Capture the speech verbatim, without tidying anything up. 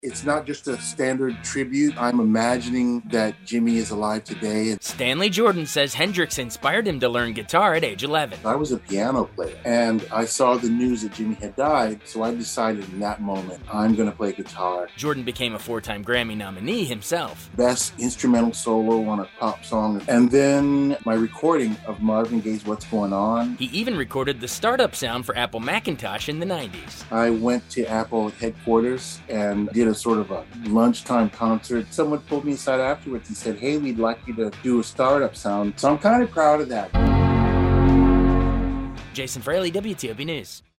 It's not just a standard tribute. I'm imagining that Jimmy is alive today. Stanley Jordan says Hendrix inspired him to learn guitar at age eleven. I was a piano player, and I saw the news that Jimmy had died, so I decided in that moment, I'm going to play guitar. Jordan became a four-time Grammy nominee himself. Best instrumental solo on a pop song. And then my recording of Marvin Gaye's What's Going On. He even recorded the startup sound for Apple Macintosh in the nineties. I went to Apple headquarters and did a sort of a lunchtime concert. Someone pulled me aside afterwards and said, hey, we'd like you to do a startup sound. So I'm kind of proud of that. Jason Fraley, W T O P News.